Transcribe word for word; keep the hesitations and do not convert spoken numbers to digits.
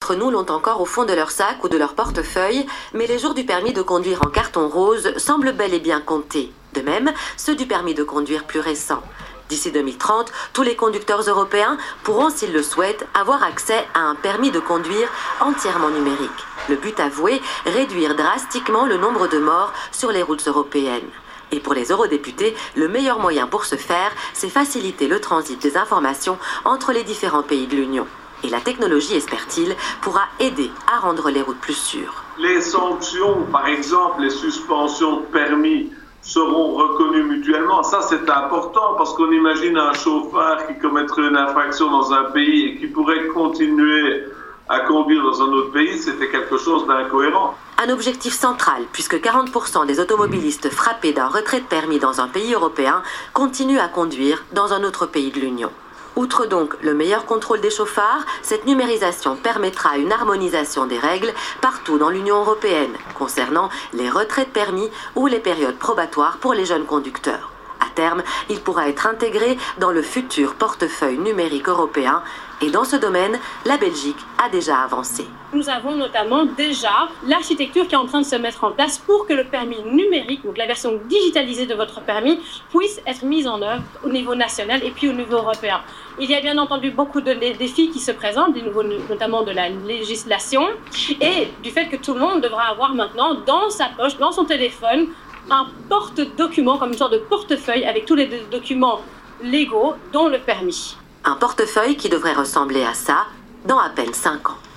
d'entre nous l'ont encore au fond de leur sac ou de leur portefeuille, mais les jours du permis de conduire en carton rose semblent bel et bien comptés. De même, ceux du permis de conduire plus récent. D'ici deux mille trente, tous les conducteurs européens pourront, s'ils le souhaitent, avoir accès à un permis de conduire entièrement numérique. Le but avoué, réduire drastiquement le nombre de morts sur les routes européennes. Et pour les eurodéputés, le meilleur moyen pour ce faire, c'est faciliter le transit des informations entre les différents pays de l'Union. Et la technologie, espère-t-il, pourra aider à rendre les routes plus sûres. Les sanctions, par exemple les suspensions de permis, seront reconnues mutuellement. Ça, c'est important parce qu'on imagine un chauffeur qui commettrait une infraction dans un pays et qui pourrait continuer à conduire dans un autre pays. C'était quelque chose d'incohérent. Un objectif central, puisque quarante pour cent des automobilistes frappés d'un retrait de permis dans un pays européen continuent à conduire dans un autre pays de l'Union. Outre donc le meilleur contrôle des chauffards, cette numérisation permettra une harmonisation des règles partout dans l'Union européenne, concernant les retraits de permis ou les périodes probatoires pour les jeunes conducteurs. À terme, il pourra être intégré dans le futur portefeuille numérique européen. Et dans ce domaine, la Belgique a déjà avancé. Nous avons notamment déjà l'architecture qui est en train de se mettre en place pour que le permis numérique, donc la version digitalisée de votre permis, puisse être mise en œuvre au niveau national et puis au niveau européen. Il y a bien entendu beaucoup de défis qui se présentent, des nouveaux, notamment de la législation et du fait que tout le monde devra avoir maintenant dans sa poche, dans son téléphone, un porte-document comme une sorte de portefeuille avec tous les documents légaux, dont le permis. Un portefeuille qui devrait ressembler à ça dans à peine cinq ans.